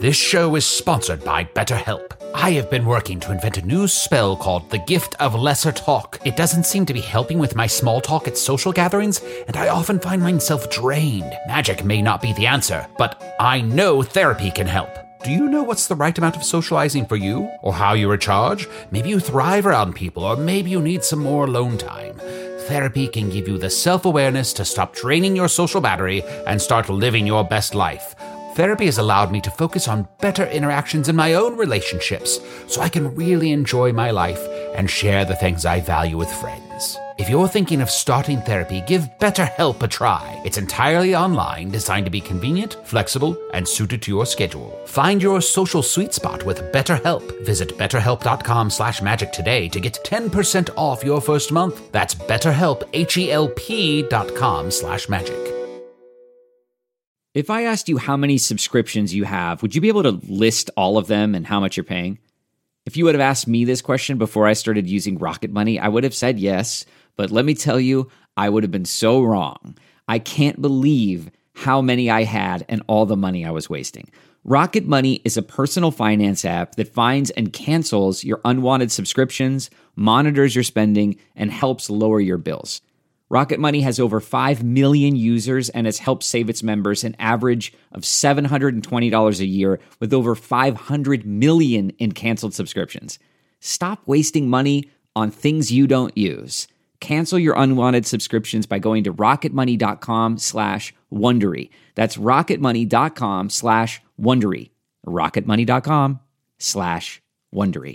This show is sponsored by BetterHelp. I have been working to invent a new spell called the Gift of Lesser Talk. It doesn't seem to be helping with my small talk at social gatherings, and I often find myself drained. Magic may not be the answer, but I know therapy can help. Do you know what's the right amount of socializing for you? Or how you recharge? Maybe you thrive around people, or maybe you need some more alone time. Therapy can give you the self-awareness to stop draining your social battery and start living your best life. Therapy has allowed me to focus on better interactions in my own relationships, so I can really enjoy my life and share the things I value with friends. If you're thinking of starting therapy, give BetterHelp a try. It's entirely online, designed to be convenient, flexible, and suited to your schedule. Find your social sweet spot with BetterHelp. Visit betterhelp.com/magic today to get 10% off your first month. That's BetterHelp, HELP.com/magic. If I asked you how many subscriptions you have, would you be able to list all of them and how much you're paying? If you would have asked me this question before I started using Rocket Money, I would have said yes, but let me tell you, I would have been so wrong. I can't believe how many I had and all the money I was wasting. Rocket Money is a personal finance app that finds and cancels your unwanted subscriptions, monitors your spending, and helps lower your bills. Rocket Money has over 5 million users and has helped save its members an average of $720 a year with over 500 million in canceled subscriptions. Stop wasting money on things you don't use. Cancel your unwanted subscriptions by going to rocketmoney.com/Wondery. That's rocketmoney.com/Wondery. rocketmoney.com/Wondery.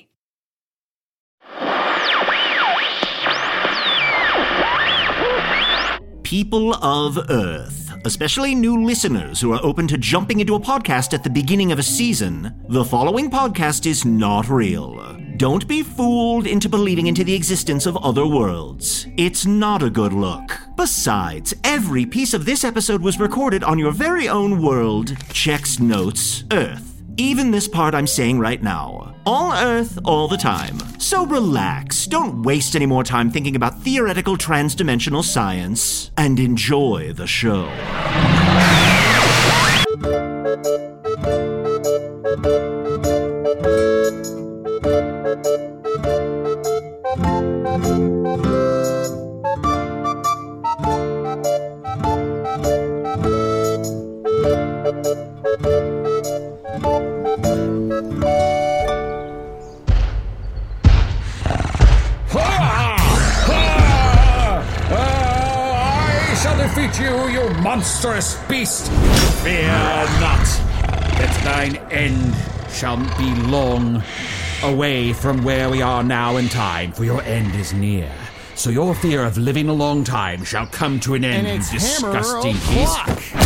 People of Earth, especially new listeners who are open to jumping into a podcast at the beginning of a season, the following podcast is not real. Don't be fooled into believing into the existence of other worlds. It's not a good look. Besides, every piece of this episode was recorded on your very own world, checks notes, Earth. Even this part I'm saying right now. All Earth, all the time. So relax, don't waste any more time thinking about theoretical transdimensional science, and enjoy the show. You monstrous beast! Fear not, that thine end shall be long away from where we are now in time, for your end is near. So your fear of living a long time shall come to an end, you disgusting beast.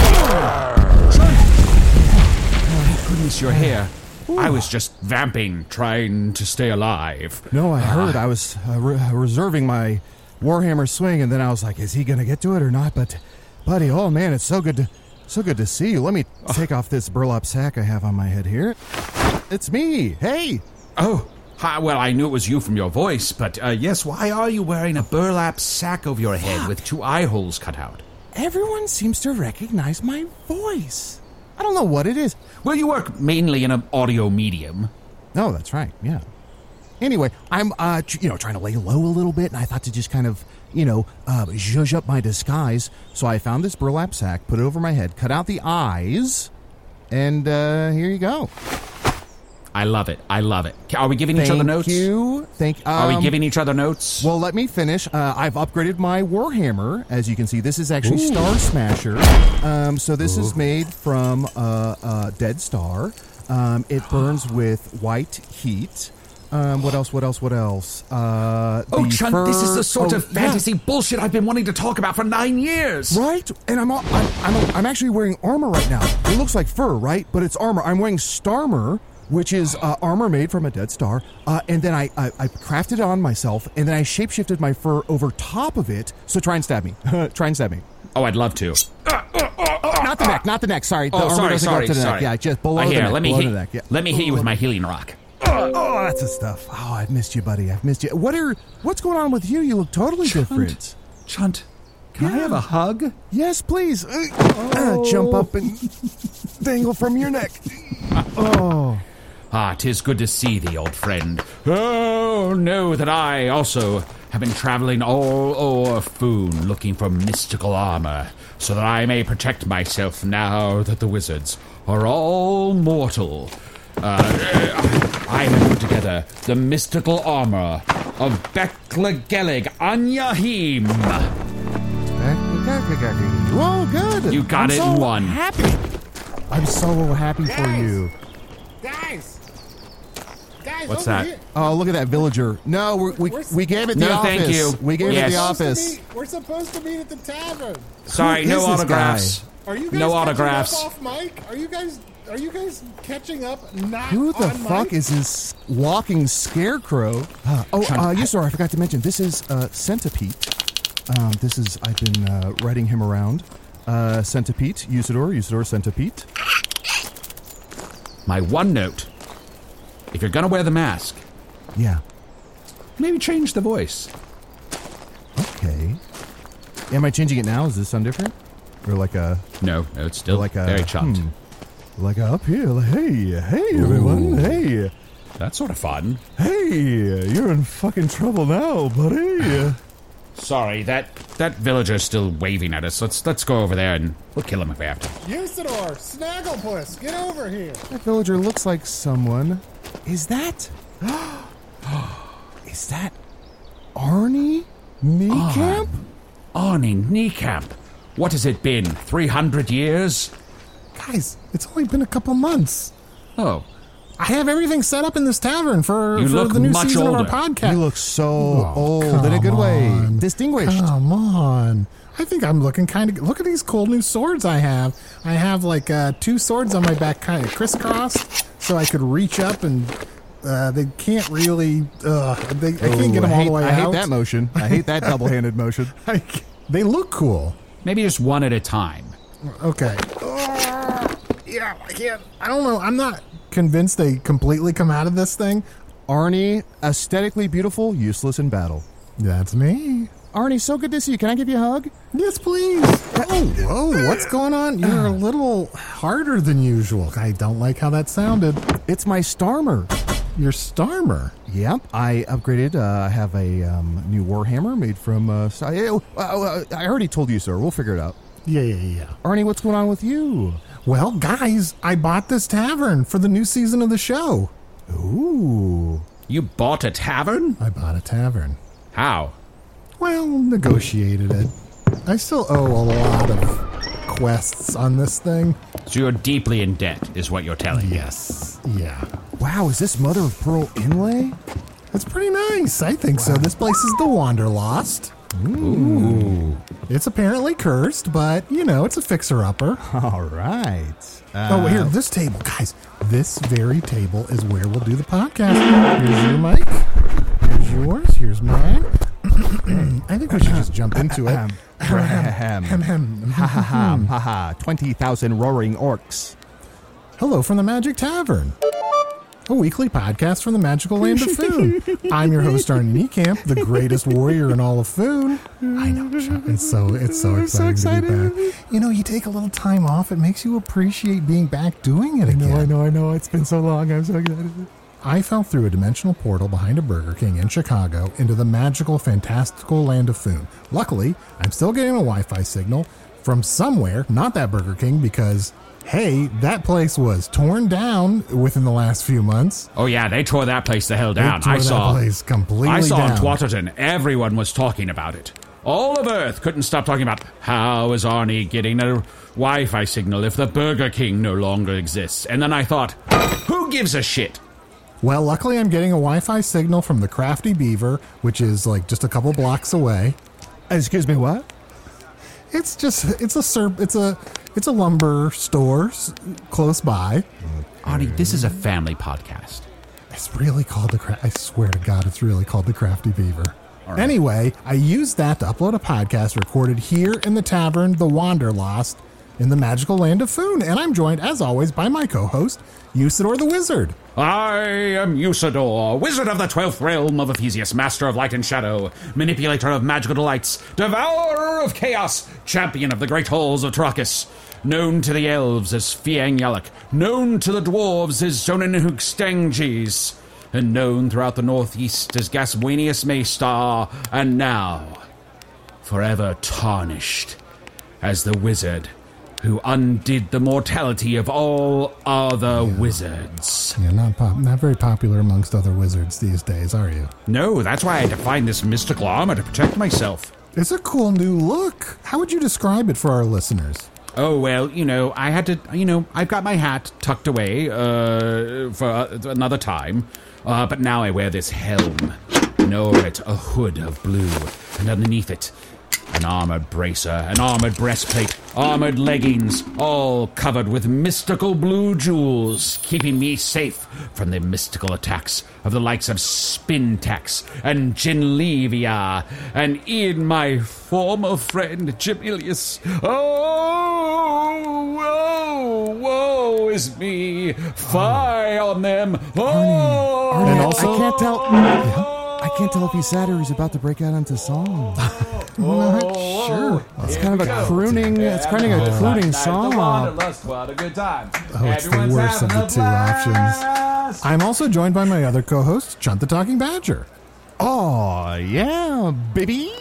Oh, goodness, you're here. I was just vamping, trying to stay alive. No, I heard. I was reserving my Warhammer swing, and then I was like, is he going to get to it or not? But... buddy, oh man, it's so good to see you. Let me take off this burlap sack I have on my head here. It's me. Hey. Oh, hi. Well, I knew it was you from your voice, but yes, why are you wearing a burlap sack over your head with 2 eye holes cut out? Everyone seems to recognize my voice. I don't know what it is. Well, you work mainly in an audio medium. Oh, that's right. Yeah. Anyway, I'm trying to lay low a little bit, and I thought to just kind of zhuzh up my disguise. So I found this burlap sack, put it over my head, cut out the eyes, and here you go. I love it. I love it. Are we giving each other notes? Thank you. Are we giving each other notes? Well, let me finish. I've upgraded my Warhammer. As you can see, this is actually Star Smasher. So this is made from Dead Star. It burns with white heat. What else? Chunt, this is the sort of fantasy bullshit I've been wanting to talk about for 9 years. Right? And I'm actually wearing armor right now. It looks like fur, right? But it's armor. I'm wearing Starmer, which is armor made from a Dead Star. And then I crafted it on myself, and then I shapeshifted my fur over top of it. So try and stab me. Oh, I'd love to. Not the neck. Sorry. The armor doesn't go up to the neck. Yeah, just below the neck. Let me hit you with my healing rock. Oh, that's the stuff. Oh, I've missed you, buddy. I've missed you. What's going on with you? You look totally different. Chunt, can I have a hug? Yes, please. Jump up and dangle from your neck. Oh. 'Tis good to see thee, old friend. Oh, know that I also have been traveling all o'er Foon looking for mystical armor, so that I may protect myself now that the wizards are all mortal. I have put together the mystical armor of Beklegelig Anyahim. Whoa, good. You got I'm it so in one. Happy. I'm so happy for you. Guys, What's over that? here. Oh, look at that villager. No, we gave it the No, office. thank you. We gave Yes. it the office. We're supposed to meet at the tavern. Sorry, Who no is this autographs. Are you guys No catching autographs. up off mic? Are you guys catching up? Not Who the on fuck mic? is this walking scarecrow? I forgot to mention, this is Centipede. I've been riding him around. Centipede, Usador, Centipede. My one note. If you're gonna wear the mask, Yeah, maybe change the voice. okay. Am I changing it now? Does this sound different? Or like a... No, it's still like a... very chopped. Like a up here, like, hey, everyone, hey. That's sort of fun. Hey, you're in fucking trouble now, buddy. Sorry, that villager's still waving at us. Let's go over there and we'll kill him if we have to. Usador, Snagglepuss, get over here. That villager looks like someone. Is that... Is that Arnie Niekamp? Arnie Niekamp. What has it been? 300 years? Guys, it's only been a couple months. Oh, I have everything set up in this tavern for look the new much season older. of our podcast. You look so old in a good way. Distinguished. Come on. I think I'm looking kind of... Look at these cool new swords I have. I have like 2 swords on my back kind of crisscrossed so I could reach up and they can't really... I can't get them all the way I out. hate that motion. I hate that double-handed motion. They look cool. maybe just one at a time. Okay. Yeah, I can't... I don't know. I'm not convinced they completely come out of this thing. Arnie, aesthetically beautiful, useless in battle. That's me. Arnie, so good to see you. Can I give you a hug? Yes, please. Oh, whoa, what's going on? You're a little harder than usual. I don't like how that sounded. It's my Starmer. Your Starmer. Yep, I upgraded. I have a new Warhammer made from... I already told you, sir. We'll figure it out. Yeah. Arnie, what's going on with you? Well, guys, I bought this tavern for the new season of the show. Ooh. You bought a tavern? I bought a tavern. How? Well, negotiated it. I still owe a lot of quests on this thing. So you're deeply in debt, is what you're telling me. Yes. Yeah. Wow, is this Mother of Pearl inlay? It's pretty nice. I think so. This place is the Wanderlost. Ooh. It's apparently cursed, but, you know, it's a fixer-upper. All right. Here, this table. Guys, this very table is where we'll do the podcast. Here's your mic. Here's yours. Here's mine. I think we should just jump into it. Ha 20,000 roaring orcs. Hello from the Magic Tavern, a weekly podcast from the magical land of Foon. I'm your host, Arnie Niekamp, the greatest warrior in all of Foon. I know, Chuck. It's so exciting to be back. You know, you take a little time off, it makes you appreciate being back doing it again. I know. It's been so long. I'm so excited. I fell through a dimensional portal behind a Burger King in Chicago into the magical, fantastical land of Foon. Luckily, I'm still getting a Wi-Fi signal from somewhere, not that Burger King, because, hey, that place was torn down within the last few months. Oh yeah, they tore that place the hell down. They tore I saw that place completely I saw down. on Twatterton, everyone was talking about it. All of Earth couldn't stop talking about how is Arnie getting a Wi-Fi signal if the Burger King no longer exists. And then I thought, who gives a shit? Well, luckily I'm getting a Wi-Fi signal from the Crafty Beaver, which is like just a couple blocks away. Excuse me, what? It's a lumber store close by. Arnie, this is a family podcast. It's really called I swear to God, it's really called the Crafty Beaver. Right. Anyway, I used that to upload a podcast recorded here in the tavern, the Wanderlost, in the magical land of Foon. And I'm joined, as always, by my co-host, Usador the Wizard. I am Usador, wizard of the 12th realm of Ephesius, master of light and shadow, manipulator of magical delights, devourer of chaos, champion of the great halls of Trachis. known to the elves as Fiang Yalak, known to the dwarves as Zonenhook Stengis, and known throughout the northeast as Gaswanius Maystar, and now forever tarnished as the wizard who undid the mortality of all other wizards. You're not very popular amongst other wizards these days, are you? No, that's why I had to find this mystical armor to protect myself. It's a cool new look. How would you describe it for our listeners? Oh, well, I had to, I've got my hat tucked away for another time, but now I wear this helm. And over it, a hood of blue, and underneath it, an armored bracer, an armored breastplate, armored leggings, all covered with mystical blue jewels, keeping me safe from the mystical attacks of the likes of Spintax and Ginlevia, and even my former friend Gemilius. Oh, woe is me! Fie on them! Oh! Arnie, And also- I can't tell. I can't tell if he's sad or he's about to break out into song. Not sure. It's kind of a crooning. It's kind of a crooning song. What a good time. Oh, it's the worst of the two options. I'm also joined by my other co-host, Chunt the Talking Badger. Oh yeah, baby.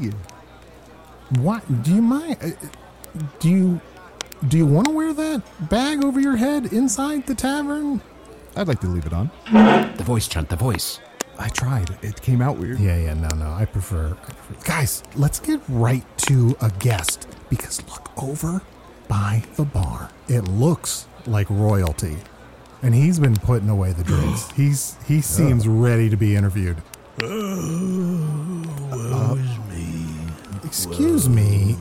What? Do you mind? Do you want to wear that bag over your head inside the tavern? I'd like to leave it on. The voice, Chunt, the voice. I tried. It came out weird. Yeah, no. I prefer. Guys, let's get right to a guest, because look over by the bar. It looks like royalty, and he's been putting away the drinks. He seems ready to be interviewed. Woe is me. Excuse me,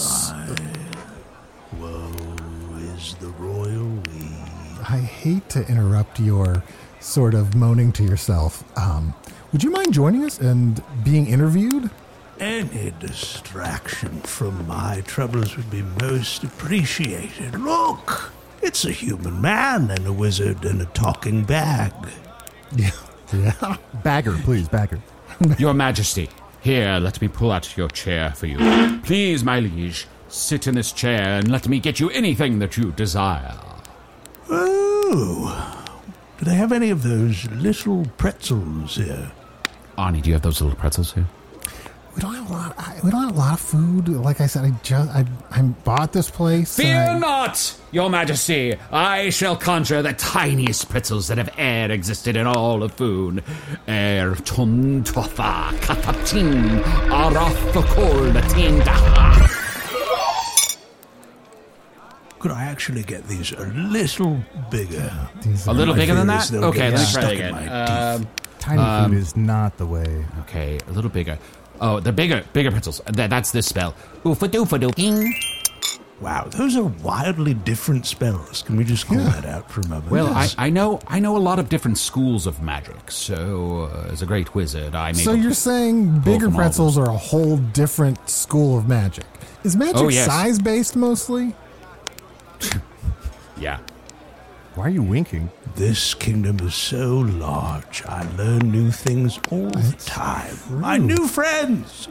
Woe is the royal we. I hate to interrupt your sort of moaning to yourself. Would you mind joining us and being interviewed? Any distraction from my troubles would be most appreciated. Look, it's a human man and a wizard and a talking bag. Yeah. Bagger, please, bagger. Your Majesty, here, let me pull out your chair for you. Please, my liege, sit in this chair and let me get you anything that you desire. Oh, do they have any of those little pretzels here? Arnie, do you have those little pretzels here? We don't have a lot. We don't have a lot of food. Like I said, I bought this place. Fear not, Your Majesty. I shall conjure the tiniest pretzels that have e'er existed in all of food. Tun tofa katatin arathokol tinda. Could I actually get these a little bigger? A little My bigger than fear is that? they'll Okay, get let's try stuck it in again. my teeth. Tiny food is not the way. Okay, a little bigger. Oh, the bigger pretzels. That's this spell. Oofa-doofa-doo-ding. Wow, those are wildly different spells. Can we just call that out for a moment? Well, I know a lot of different schools of magic. So, as a great wizard, I'm So able you're to saying bigger from all pretzels are a whole different school of magic? Is magic Oh, yes. size based mostly? Yeah. Why are you winking? This kingdom is so large. I learn new things all the time. My new friends!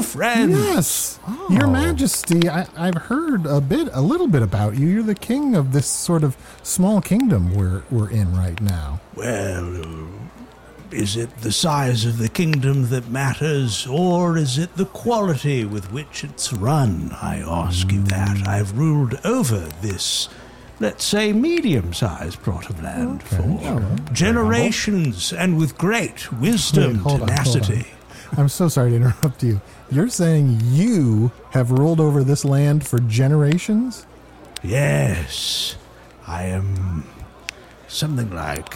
Yes, Your Majesty. I've heard a little bit about you. You're the king of this sort of small kingdom we're in right now. Well, is it the size of the kingdom that matters, or is it the quality with which it's run? I ask you that. I've ruled over this, let's say, medium-sized plot of land for generations, and with great wisdom, Wait, hold on. tenacity. I'm so sorry to interrupt you. You're saying you have ruled over this land for generations? Yes, I am something like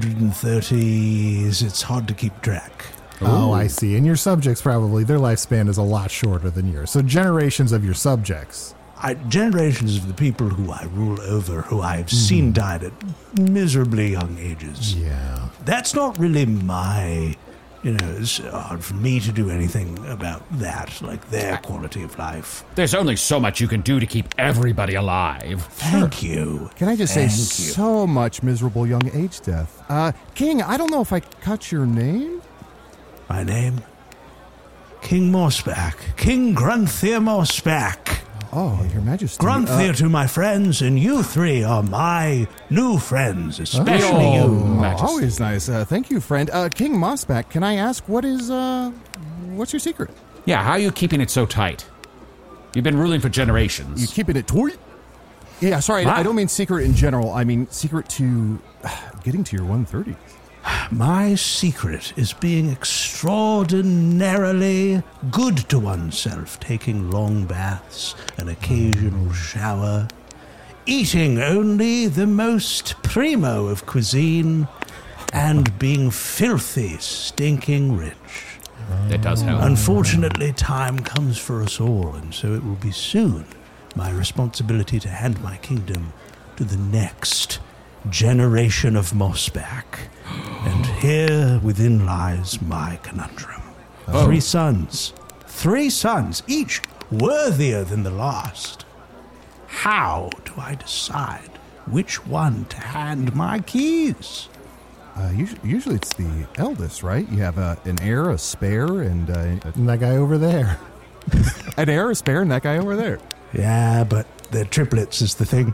130. It's hard to keep track. Oh, I see. And your subjects probably, their lifespan is a lot shorter than yours. So generations of your subjects. Generations of the people who I rule over, who I have seen died at miserably young ages. Yeah. That's not really my, it's hard for me to do anything about that, like their quality of life. There's only so much you can do to keep everybody alive. Thank you. Can I just say Thank you. so much miserable young age death? King, I don't know if I cut your name. My name? King Morsback. King Grunthir Morsback. Oh, Your Majesty. Grunthir to my friends, and you three are my new friends, especially you. Majesty. Always nice. Thank you, friend. King Mossback, can I ask what's your secret? Yeah, how are you keeping it so tight? You've been ruling for You generations. keeping it tight? Yeah, sorry, I don't mean secret in general. I mean secret to getting to your 130. My secret is being extraordinarily good to oneself, taking long baths, an occasional shower, eating only the most primo of cuisine, and being filthy, stinking rich. That does help. Unfortunately, time comes for us all, and so it will be soon my responsibility to hand my kingdom to the next generation of Mossback. And here within lies my conundrum. 3 sons. 3 sons, each worthier than the last. How do I decide which one to hand my keys? Usually it's the eldest, right? You have an heir, a spare, and And that guy over there. an heir, a spare, and that guy over there. Yeah, but they're triplets is the thing.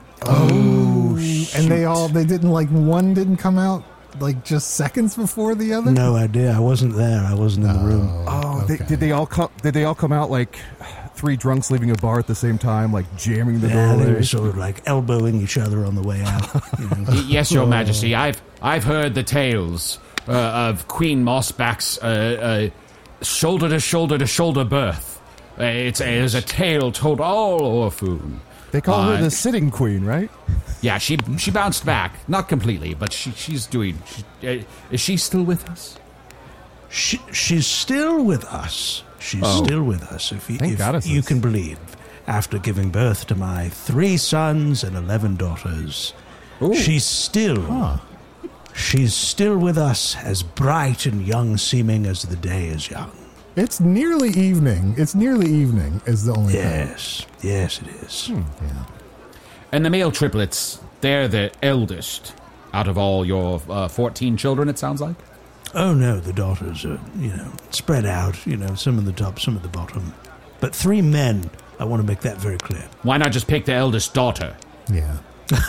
And they didn't one didn't come out like just seconds before the other? No idea. I wasn't there. I wasn't in the room. Oh, okay. did they all come out like 3 drunks leaving a bar at the same time, like jamming the Yeah, they door? were sort of like elbowing each other on the way out. You know. Yes, Your Majesty. I've heard the tales of Queen Mossback's shoulder to shoulder to shoulder birth. It's a tale told all over Foon. They call her the sitting queen, right? Yeah, she bounced back, not completely, but she's doing. Is she still with us? She's still with us. She's still with us, if Thank goddesses. you can believe. After giving birth to my 3 sons and 11 daughters, she's still with us, as bright and young seeming as the day is young. It's nearly evening. It's nearly evening is the only thing. Yes, it is. Yeah. And the male triplets, they're the eldest out of all your 14 children, it sounds like? Oh no, the daughters are, spread out, some at the top, some at the bottom. But 3 men, I want to make that very clear. Why not just pick the eldest daughter? Yeah.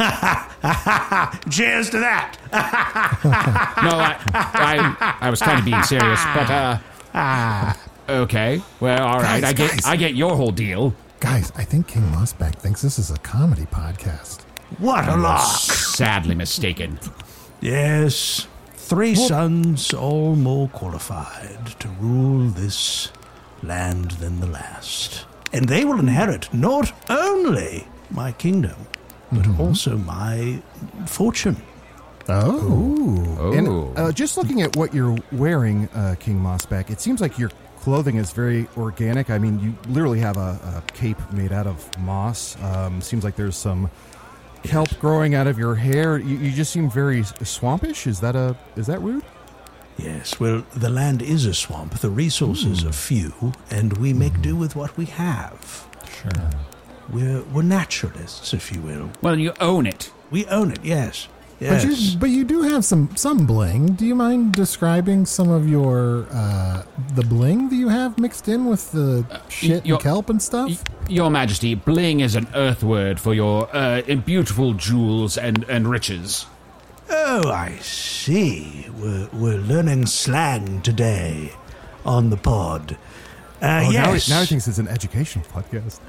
Cheers to that! No, I was kind of being serious, but, okay. Well, all right, Guys. I get your whole deal. Guys, I think King Mossback thinks this is a comedy podcast. What a lark! Sadly mistaken. Yes, 3 sons, all more qualified to rule this land than the last. And they will inherit not only my kingdom, but also my fortune. Oh. And just looking at what you're wearing, King Mossback, it seems like your clothing is very organic. I mean, you literally have a cape made out of moss. Seems like there's some kelp growing out of your hair. You just seem very swampish. Is that rude? Yes, well, the land is a swamp. The resources are few, and we make do with what we have. Sure. We're naturalists, if you will. Well, you own it. We own it, yes. Yes. But you do have some bling. Do you mind describing some of your the bling that you have mixed in with the shit your- and kelp and stuff? Your Majesty, bling is an earth word for your beautiful jewels and riches. Oh, I see. We're learning slang today on the pod. Yes. Now he thinks it's an education podcast.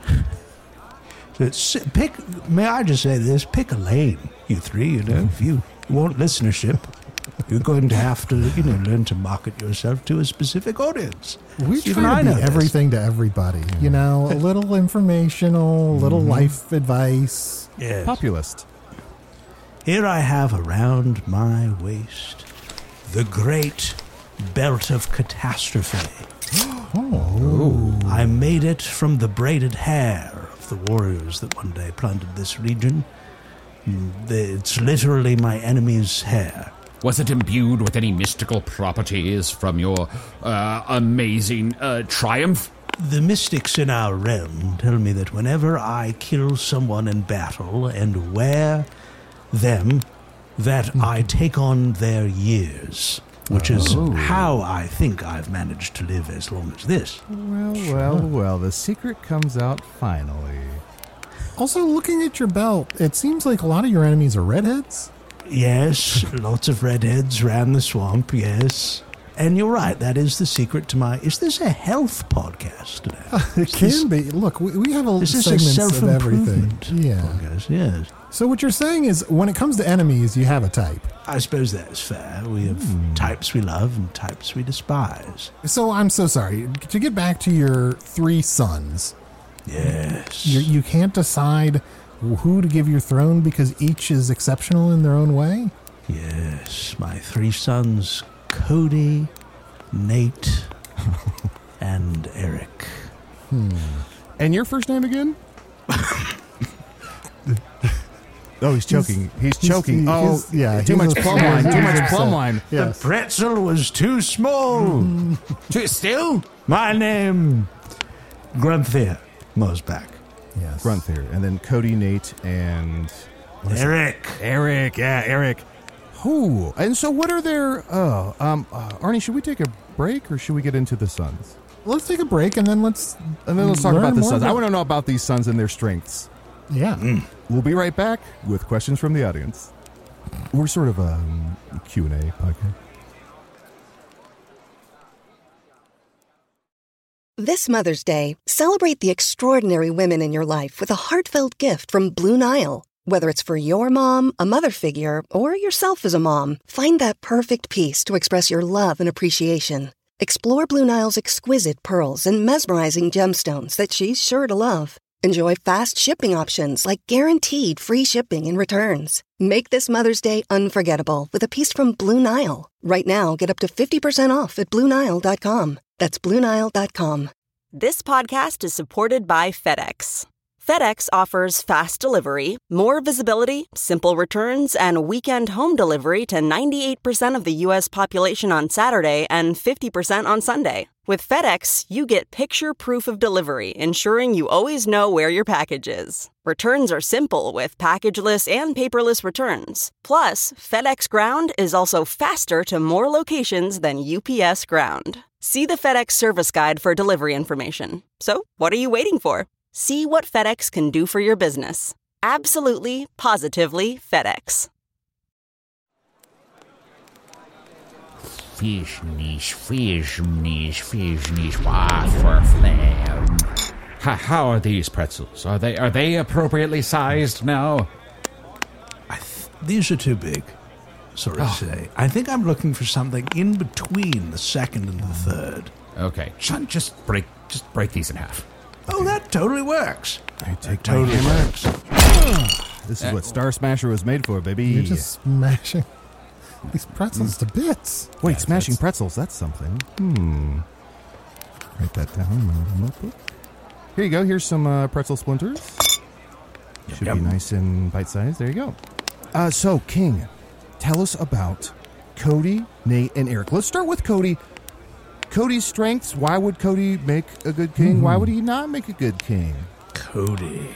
May I just say this? Pick a lane, you 3. If you want listenership, you're going to have to, learn to market yourself to a specific audience. We Even try I to know be this. everything to everybody. A little informational, a little life advice. Yes. Populist. Here I have around my waist the great belt of catastrophe. I made it from the braided hair of the warriors that one day plundered this region. It's literally my enemy's hair. Was it imbued with any mystical properties from your amazing triumph? The mystics in our realm tell me that whenever I kill someone in battle and wear them, that I take on their years. which is how I think I've managed to live as long as this. Well, the secret comes out finally. Also, looking at your belt, it seems like a lot of your enemies are redheads. Yes, lots of redheads ran the swamp, yes. And you're right, that is the secret to my... Is this a health podcast today? It can be. Look, we have This is a segments of everything. self-improvement Yeah. podcast, yes. So what you're saying is, when it comes to enemies, you have a type. I suppose that's fair. We have types we love and types we despise. So I'm so sorry. To get back to your 3 sons, Yes. you can't decide who to give your throne because each is exceptional in their own way? Yes, my 3 sons, Cody, Nate, and Eric. And your first name again? Oh, he's choking. He's choking. Too much plum wine. Too much plum wine. Yes. The pretzel was too small. Too still? My name, Grunther Mosback. Yes. Grunther. And then Cody, Nate, and... Eric. Eric. Yeah, Eric. Who? And so what are their... Arnie, should we take a break or should we get into the sons? Let's take a break and then let's talk learn about the more sons. I about- want to know about these sons and their strengths. Yeah. We'll be right back with questions from the audience. We're sort of a Q&A podcast. This Mother's Day, celebrate the extraordinary women in your life with a heartfelt gift from Blue Nile. Whether it's for your mom, a mother figure, or yourself as a mom, find that perfect piece to express your love and appreciation. Explore Blue Nile's exquisite pearls and mesmerizing gemstones that she's sure to love. Enjoy fast shipping options like guaranteed free shipping and returns. Make this Mother's Day unforgettable with a piece from Blue Nile. Right now, get up to 50% off at BlueNile.com. That's BlueNile.com. This podcast is supported by FedEx. FedEx offers fast delivery, more visibility, simple returns, and weekend home delivery to 98% of the U.S. population on Saturday and 50% on Sunday. With FedEx, you get picture proof of delivery, ensuring you always know where your package is. Returns are simple with packageless and paperless returns. Plus, FedEx Ground is also faster to more locations than UPS Ground. See the FedEx service guide for delivery information. So, what are you waiting for? See what FedEx can do for your business. Absolutely, positively FedEx. Fish niche, Wasserflam. How are these pretzels? Are they appropriately sized now? These are too big, sorry to say. I think I'm looking for something in between the second and the third. Okay, Sean, just break these in half. Oh, that totally works. I take Totally my hammer. works. This is what Star Smasher was made for, baby. You're just smashing these pretzels to bits. Wait, smashing pretzels, that's something. Write that down in my notebook. Here you go. Here's some pretzel splinters. Should be nice and bite-sized. There you go. So, King, tell us about Cody, Nate, and Eric. Let's start with Cody. Cody's strengths. Why would Cody make a good king? Why would he not make a good king? Cody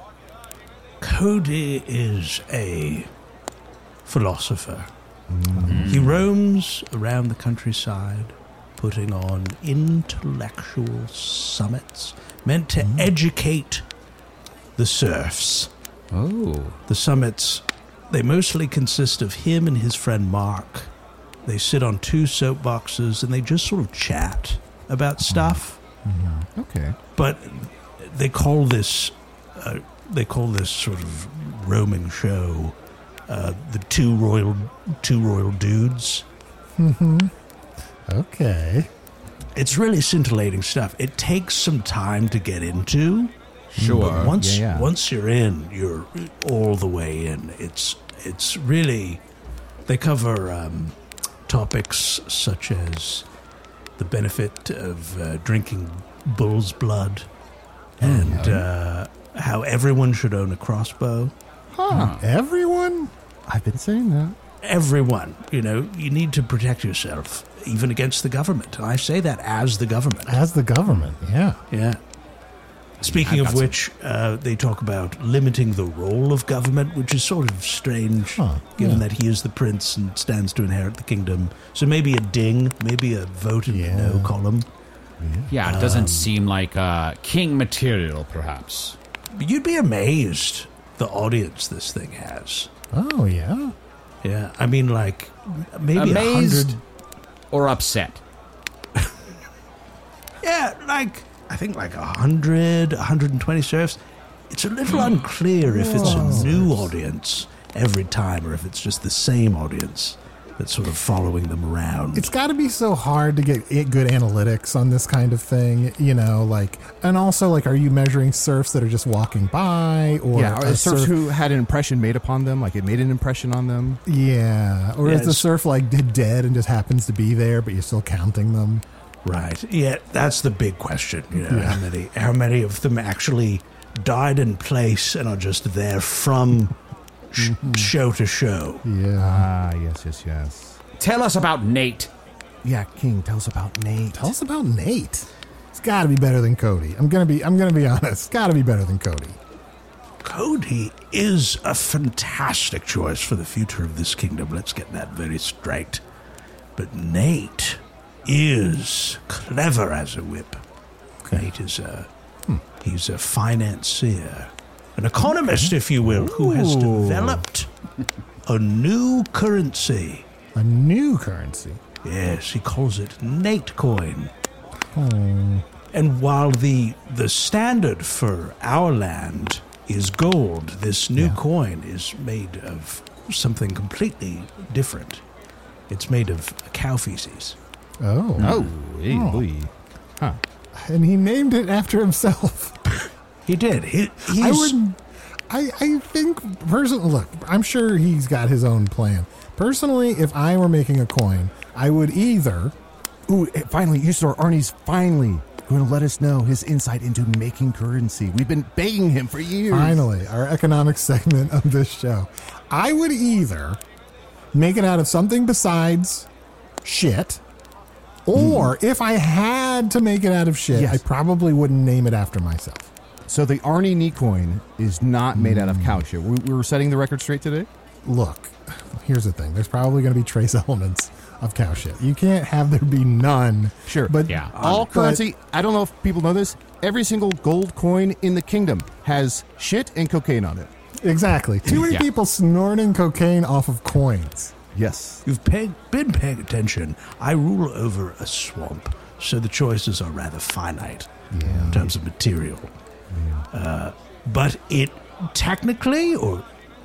is a philosopher. He roams around the countryside, putting on intellectual summits meant to educate the serfs. Oh. The summits, they mostly consist of him and his friend Mark. They sit on 2 soapboxes and they just sort of chat about stuff. Okay. But they call this sort of roaming show the two royal dudes. Okay. It's really scintillating stuff. It takes some time to get into. Sure. But once Yeah. once you're in, you're all the way in. It's really, they cover topics such as the benefit of drinking bull's blood and how everyone should own a crossbow. Everyone? I've been saying that. Everyone, you need to protect yourself, even against the government. And I say that as the government. As the government, yeah. Yeah. Speaking of which, they talk about limiting the role of government, which is sort of strange, given that he is the prince and stands to inherit the kingdom. So maybe a ding, maybe a vote in the no column. Yeah, it doesn't seem like king material, perhaps. You'd be amazed the audience this thing has. Oh, yeah? Yeah, I mean, like, maybe Amazed 100... or upset? Yeah, like, I think like 100, 120 serfs. It's a little unclear if it's a new audience every time or if it's just the same audience that's sort of following them around. It's got to be so hard to get good analytics on this kind of thing, you know, like, and also, like, are you measuring serfs that are just walking by, or are the serfs who had an impression made upon them, like it made an impression on them? Yeah, or is the serf, like, dead and just happens to be there, but you're still counting them? Right. Yeah, that's the big question, you know, how many of them actually died in place and are just there from show to show. Yeah. Yes. Tell us about Nate. Yeah, King, tell us about Nate. Tell us about Nate. It's got to be better than Cody. I'm gonna be honest. It's got to be better than Cody. Cody is a fantastic choice for the future of this kingdom. Let's get that very straight. But Nate is clever as a whip. Nate is he's a financier, an economist, if you will, who has developed a new currency. A new currency? Yes, he calls it Natecoin. And while the standard for our land is gold, this new coin is made of something completely different. It's made of cow feces. Oh. Huh. And he named it after himself. He did. I think, personally, look, I'm sure he's got his own plan. Personally, if I were making a coin, I would either... Ooh, finally, Usador Arnie's finally going to let us know his insight into making currency. We've been begging him for years. Finally, our economic segment of this show. I would either make it out of something besides shit, or if I had to make it out of shit, I probably wouldn't name it after myself. So the Arnie Neat-coin is not made out of cow shit. We were setting the record straight today? Look, here's the thing. There's probably going to be trace elements of cow shit. You can't have there be none. Sure. But all currency, I don't know if people know this, every single gold coin in the kingdom has shit and cocaine on it. Exactly. Too many people snorting cocaine off of coins. Yes. You've been paying attention. I rule over a swamp, so the choices are rather finite in terms of material. But it technically, or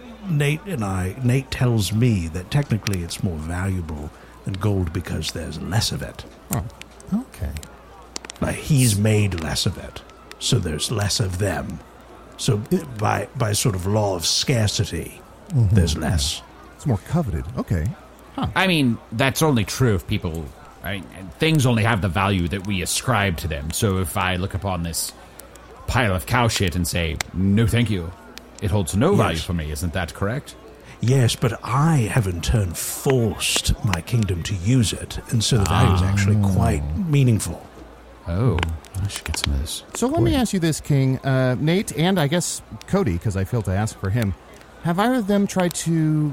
Nate tells me that technically it's more valuable than gold because there's less of it. Oh, okay. Like he's made less of it, so there's less of them. So by sort of law of scarcity, there's less. It's more coveted. Okay. Huh. I mean, that's only true if people... things only have the value that we ascribe to them. So if I look upon this pile of cow shit and say, no thank you, it holds no value for me. Isn't that correct? Yes, but I have in turn forced my kingdom to use it, and so the value is actually quite meaningful. Oh, I should get some of this. So let me ask you this, King. Nate, and I guess Cody, because I failed to ask for him, have either of them tried to,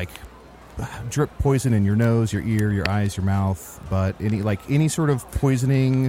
drip poison in your nose, your ear, your eyes, your mouth, but any sort of poisoning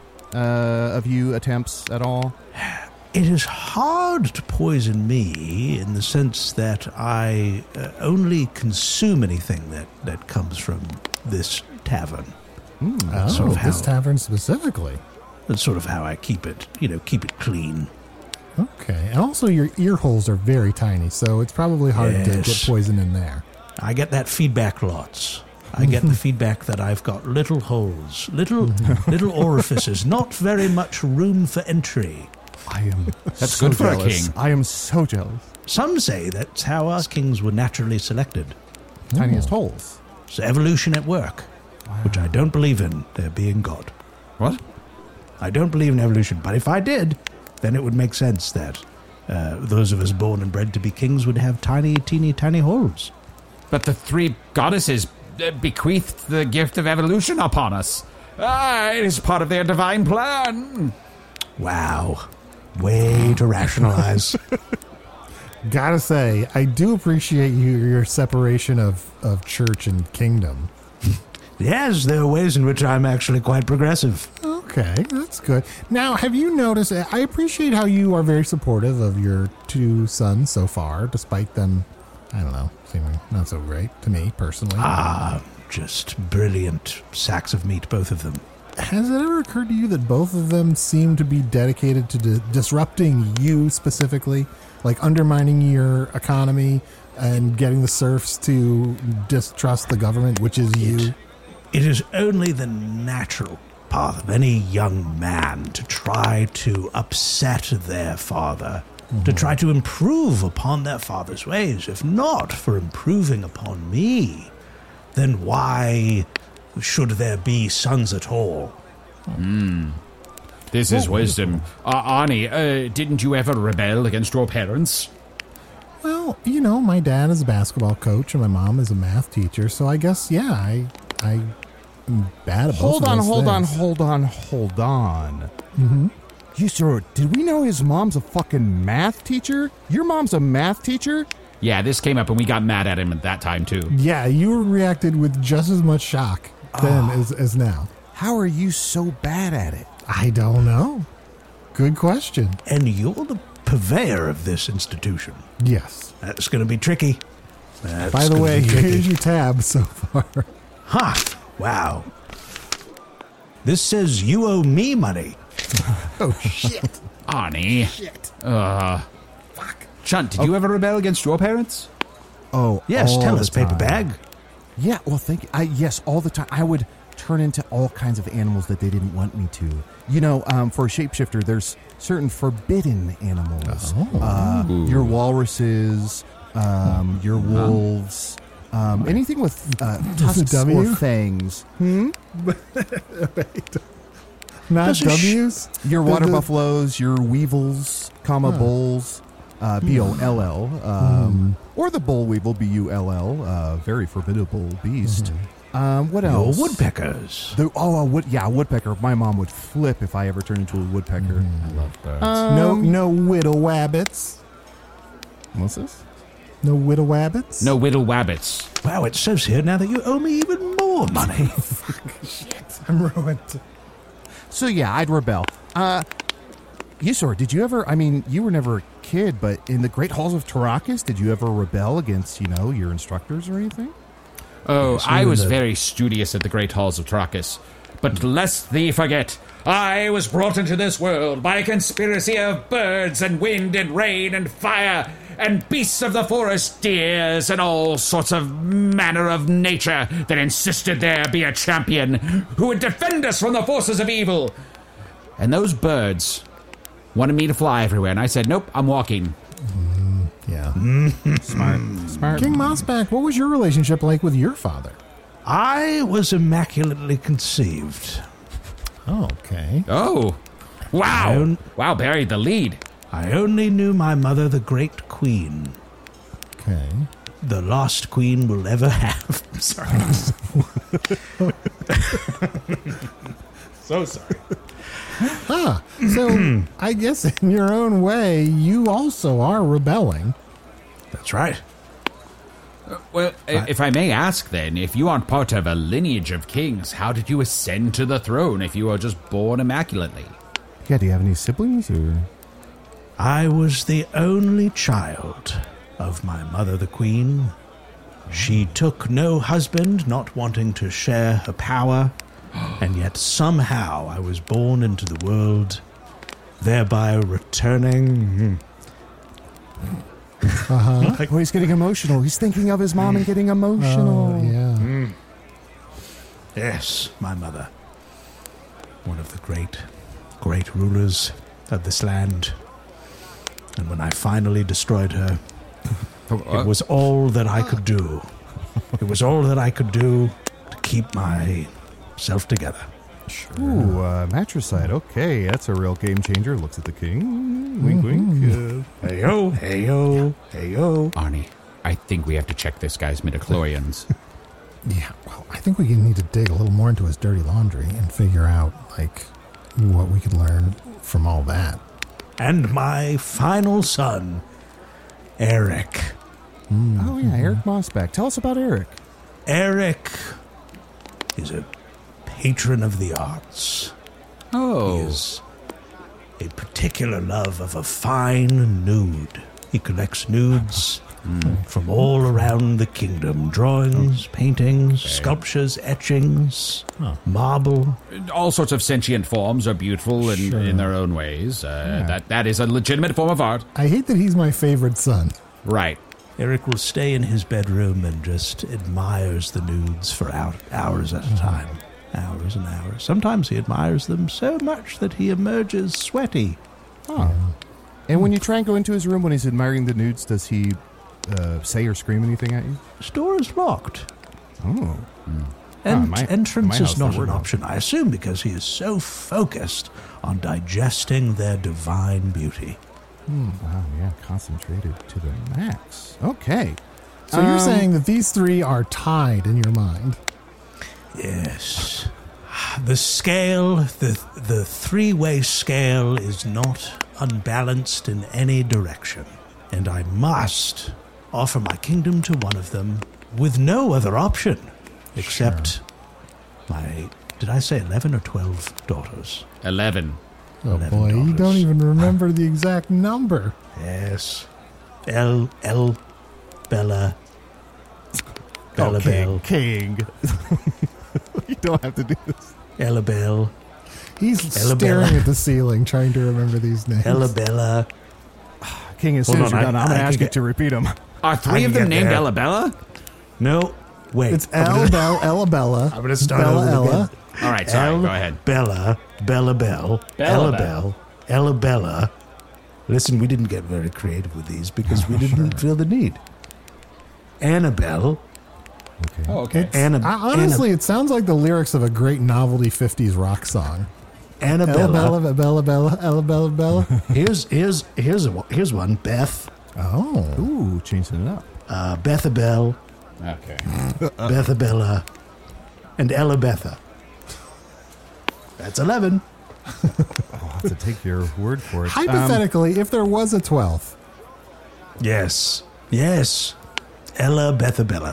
of you attempts at all? It is hard to poison me in the sense that I only consume anything that comes from this tavern. This tavern specifically. That's sort of how I keep it clean. Okay. And also your ear holes are very tiny, so it's probably hard to get poison in there. I get that feedback lots. I get the feedback that I've got little holes, little orifices, not very much room for entry. That's so good for jealous. a king. I am so jealous. Some say that's how our kings were naturally selected. Tiniest holes. It's evolution at work, which I don't believe in, there being God. What? I don't believe in evolution, but if I did, then it would make sense that those of us born and bred to be kings would have tiny, teeny, tiny holes. But the three goddesses bequeathed the gift of evolution upon us. It is part of their divine plan. Wow. way to rationalize. Gotta say, I do appreciate your separation of church and kingdom. Yes, there are ways in which I'm actually quite progressive. Okay, that's good. Now, have you noticed, I appreciate how you are very supportive of your two sons so far, despite them, I don't know, seeming not so great to me personally. Just brilliant sacks of meat, both of them. Has it ever occurred to you that both of them seem to be dedicated to disrupting you specifically? Like undermining your economy and getting the serfs to distrust the government, which is you? It is only the natural path of any young man to try to upset their father, to try to improve upon their father's ways. If not for improving upon me, then why should there be sons at all? This is wisdom. Arnie, didn't you ever rebel against your parents? Well, you know, my dad is a basketball coach and my mom is a math teacher, so I guess, yeah, I am bad at both of those things. Hold on. Mm-hmm. You sir, did we know his mom's a fucking math teacher? Your mom's a math teacher? Yeah, this came up and we got mad at him at that time, too. Yeah, you reacted with just as much shock then as now. How are you so bad at it? I don't know. Good question. And you're the purveyor of this institution. Yes. That's going to be tricky. By the way, here's your tab so far. Wow. This says you owe me money. Oh, shit. Arnie. Shit. Fuck. Chunt, did you ever rebel against your parents? Oh, yes, tell us, time. paper bag. Yeah, well, thank you. Yes, all the time. I would turn into all kinds of animals that they didn't want me to. You know, for a shapeshifter, there's certain forbidden animals. Your walruses, your wolves, anything with tusks or fangs. Not W's? Your water buffaloes, your weevils, bulls, B-O-L-L, or the bull weevil, B-U-L-L, very formidable beast. What else? Your woodpeckers. A woodpecker. My mom would flip if I ever turned into a woodpecker. I love birds. No widow wabbits. What's this? No widow wabbits? No whittle wabbits. Wow, it says here now that you owe me even more money. Shit, I'm ruined. So yeah, I'd rebel. Yusor, did you ever, you were never a kid, but in the Great Halls of Tarakis, did you ever rebel against, your instructors or anything? Oh, I was very studious at the Great Halls of Tarakis. But lest thee forget, I was brought into this world by a conspiracy of birds and wind and rain and fire and beasts of the forest, deers and all sorts of manner of nature that insisted there be a champion who would defend us from the forces of evil. And those birds wanted me to fly everywhere, and I said, nope, I'm walking. Yeah. Smart. King Mossback, what was your relationship like with your father? I was immaculately conceived. Oh, okay. Oh, wow. Wow, buried the lead. I only knew my mother, the Great Queen. Okay. The last queen we'll ever have. I'm sorry. So sorry. So I guess in your own way, you also are rebelling. That's right. Well, if I may ask then, if you aren't part of a lineage of kings, how did you ascend to the throne if you were just born immaculately? Yeah, do you have any siblings? Or? I was the only child of my mother, the Queen. She took no husband, not wanting to share her power, and yet somehow I was born into the world, thereby returning. Oh, he's getting emotional. He's thinking of his mom and getting emotional. Yeah. Yes, my mother. One of the great rulers of this land. And when I finally destroyed her, it was all that I could do. It was all that I could do to keep myself together. Ooh, matricide. Okay, that's a real game changer. Looks at the king. Wink, wink. Hey-yo, hey-yo, hey-yo. Arnie, I think we have to check this guy's midichlorians. Yeah, well, I think we need to dig a little more into his dirty laundry and figure out, what we could learn from all that. and my final son, Eric. Oh, yeah, Eric Mossback. Tell us about Eric. Eric is a patron of the arts. Oh. He has a particular love of a fine nude. He collects nudes from all around the kingdom. Drawings, paintings, sculptures, etchings, marble. All sorts of sentient forms are beautiful in their own ways. That is a legitimate form of art. I hate that he's my favorite son. Right. Eric will stay in his bedroom and just admires the nudes for hours at a time. Hours and hours. Sometimes he admires them so much that he emerges sweaty. Oh. And when you try and go into his room when he's admiring the nudes, does he say or scream anything at you? His door is locked. Oh. And my entrance house, is not there were an no. option, I assume, because he is so focused on digesting their divine beauty. Wow, yeah, concentrated to the max. Okay. So you're saying that these three are tied in your mind? Yes. The scale, the three-way scale is not unbalanced in any direction. And I must offer my kingdom to one of them with no other option except my, did I say 11 or 12 daughters? 11. Oh 11 boy, you daughters. don't even remember the exact number. Yes. Bella. Bella Okay, Bell. King. You don't have to do this. Ella Bell. He's Ella staring Bella. at the ceiling trying to remember these names. Ella Bella. King, as Hold soon as on, you're done, I'm I going to can ask you get- to repeat them. Are three I of can them get named there. Alabella? No, wait. It's Ella Bella. I'm going to start Bella over Ella. again. All right, sorry, go ahead. Bella Bell, Ella Bell, Ella Bella. Listen, we didn't get very creative with these because we didn't feel the need. Annabelle. Okay. Oh, okay. Honestly, it sounds like the lyrics of a great novelty 50s rock song. Ella Annabella. Bella, Ella Bella. Here's one. Beth. Oh. Ooh, changing it up. Bethabel. Okay. Bethabella. And Ella Betha. That's 11. I'll have to take your word for it. Hypothetically, if there was a 12th. Yes. Ella Bethabella.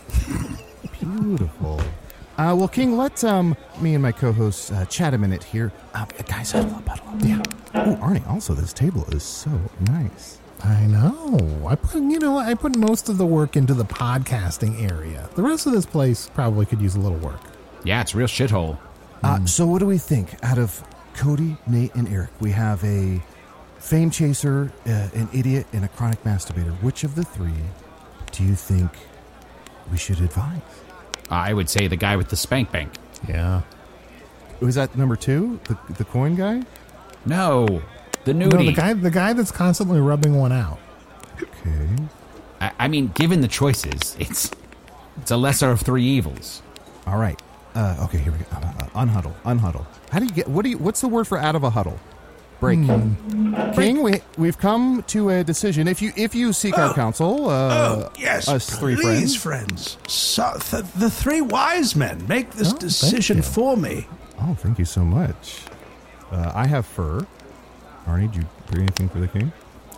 Beautiful. Well, King, let me and my co-hosts chat a minute here. Guys, huddle up. Yeah. Oh, Arnie, also, this table is so nice. I know. I put most of the work into the podcasting area. The rest of this place probably could use a little work. Yeah, it's a real shithole. So what do we think? Out of Cody, Nate, and Eric, we have a fame chaser, an idiot, and a chronic masturbator. Which of the three do you think we should advise? I would say the guy with the spank bank. Yeah. Was that number two? The coin guy? No, the No, nudie. the guy that's constantly rubbing one out. Okay. I mean, given the choices, it's a lesser of three evils. All right. Okay, here we go. Unhuddle. How do you get? What's the word for out of a huddle? Break. King, we've come to a decision. If you seek our counsel, Yes, us three please, friends. So, the three wise men make this decision you. for me. Oh, thank you so much. I have fur. Arnie, do you bring anything for the king?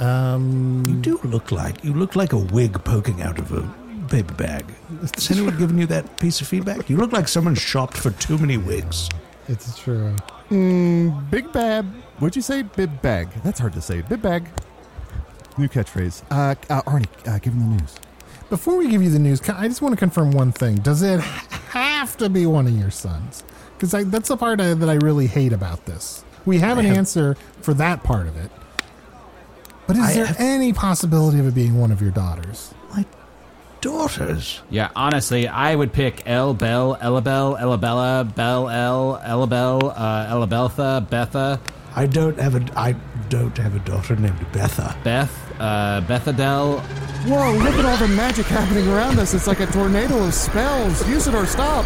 You look like a wig poking out of a paper bag. Has anyone given you that piece of feedback? You look like someone shopped for too many wigs. It's true. Big Bab. What'd you say? Bib bag. That's hard to say. Bib bag. New catchphrase. Arnie, give him the news. Before we give you the news, I just want to confirm one thing. Does it have to be one of your sons? Because that's the part that I really hate about this. We have an answer for that part of it. But is there any possibility of it being one of your daughters? My daughters. Yeah, honestly, I would pick El Bell, Elabelle, Elabella, Bell El, Elabelle, Elabeltha, Betha, I don't have a daughter named Betha. Beth, Bethadel. Whoa, look at all the magic happening around us. It's like a tornado of spells. Use it or stop.